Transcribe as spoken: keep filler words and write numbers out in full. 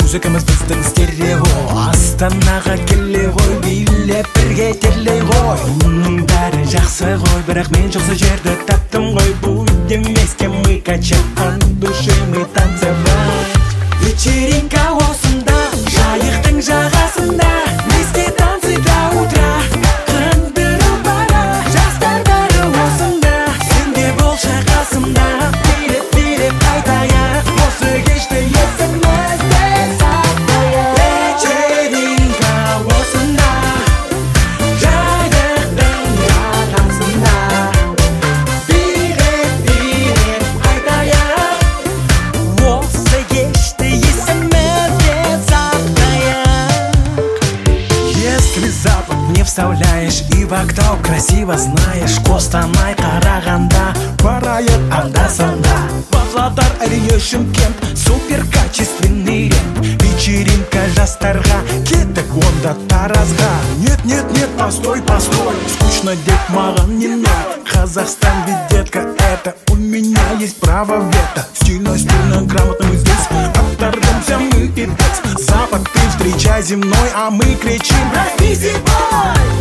музыкамыз біздің стерео. Астанаға келе ғой, билеп бірге терлей ғой. Мұның бәрі жақсы ғой, бірақ мен жақсы жерді таптым ғой. Будем вместе мы качать от души, мы танцевать. Вечеринка осында, жайықтың жағасында, вместе танцы до утра. Қандырып бара, жастар бәрі осында, сенде болшы қасымда. Билеп, билеп қайтайық, осы кешті есімізде сақтайық. Вечеринка осында, жайықтың жағасында, билеп, билеп қайтайық, осы кешті есімізде сақтайық. Если запад не вставляешь и в окно красиво знаешь, Қостанай Қарағанда барайық анда-санда. Павлодар, әрине Шымкент, супер качественный рент. Вечеринка жастарға, кеттік онда Таразға. Нет, нет, нет, постой, постой, скучно деть маған не надо. Казахстан ведь, детка, это у меня есть право вето. Стильно, стильно, грамотно мы здесь оторвемся мы и без. Запад ты встречай земной, а мы кричим: проснись, бой!